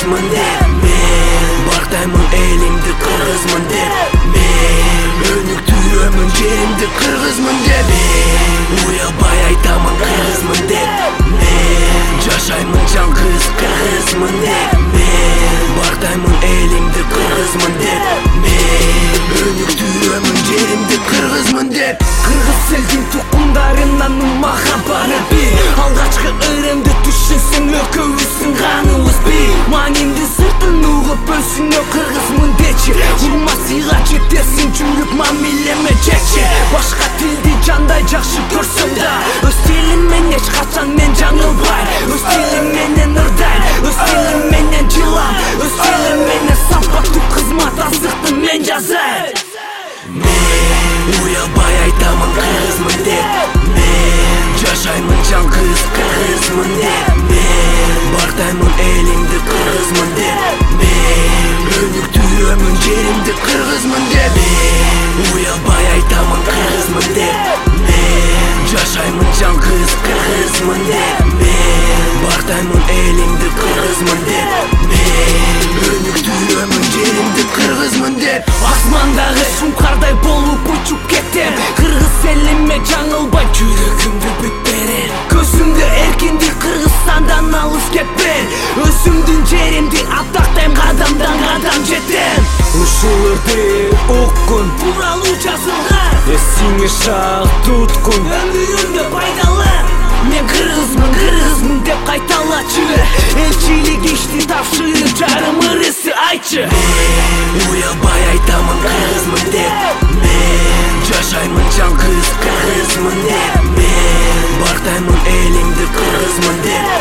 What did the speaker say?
кыргызмын деп мен бартаймын элимди кыргызмын деп мен өнүктүрөмүн жеримди кыргызмын деп мен уялбай айтамын кыргызмын деп мен жашаймын жалгыз кыргызмын деп мен бартаймын элимди кыргызмын деп мен өнүктүрөмүн жеримди кыргызмын деп Кыргыз элдин тукумдарынан махабары бир алгачкы ырымды түшүнсөң экөөбүздүн каныбыз бир маанимди сыртын угуп өзүңө кыргызмын дечи урма сыйга жетесиң жүрүп мамилеме жекче башка тилди жандай жакшы көрсөм да өз тилим менен эч качан мен жаңылбайм өз тилим менен ырдайм өз тилим менен жылам өз тилим менен сапаттуу кызмат азыкты мен жасайм мен уялбай айтамын кыргызмын деп мен жашаймын жалгыз кыргызмын деп мен бартаймын элимди кыргызмын деп мен өнүктүрөмүн жеримди кыргызмын деп мен уялбай айтамын кыргызмын деп мен жашаймын жалгыз кыргызмын деп мен бартаймын элимди кыргызмын деп мен өнүктүрөмүн жеримди кыргызмын деп асмандагы шуңкардай болуп учуп кетем кыргыз элиме жаңылбай жүрөгүмдү бүт берем көзүмдө эркиндик Кыргызстандан алыс кетпен өзүмдүн жеримди аттактайм кадамдан кадам жетем ушул ырды уккун тууралуу жазылган эсиңе шак туткун өмүрүңдө пайдалан мен кыргызмын деп кайталачы элчилик ишти тапшырып жарым ырысы айтчы мен уялбай айтамын кыргызмын деп мен жашаймын жалгыз кыргызмын деп мен бартаймын элимди кыргызмын деп